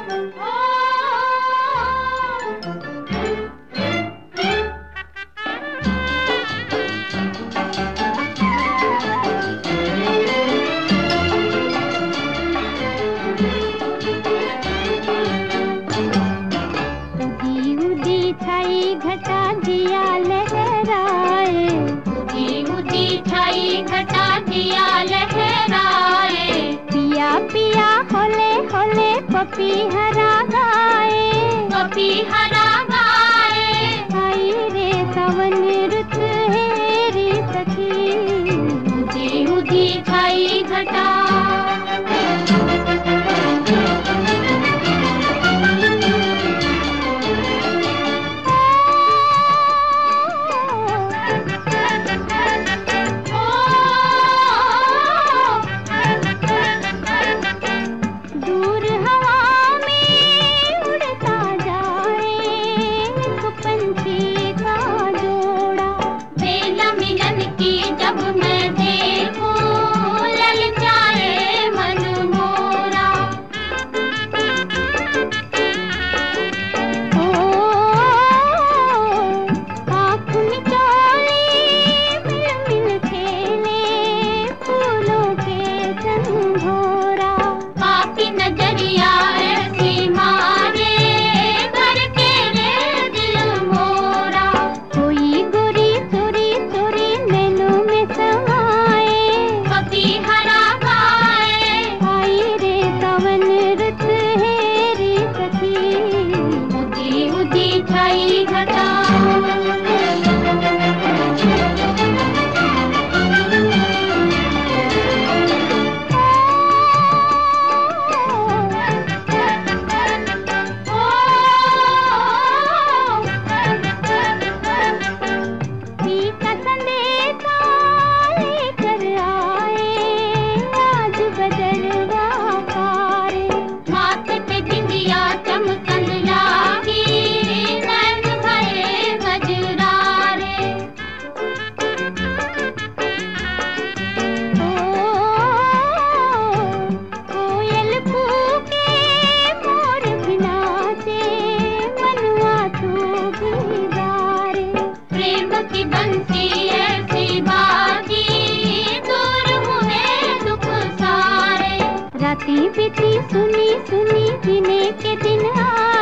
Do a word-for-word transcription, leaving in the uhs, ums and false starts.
घटा दिया लहराए, उदी उदी छाई घटा दिया लहराए। पिया पिया होले होले पपी हरा गाए, पपी हरा गाए। आई रे सावन रुत है रे सखी, उदी उदी छाई घटा। राती बीती सुनी सुनी जीने के दिन आ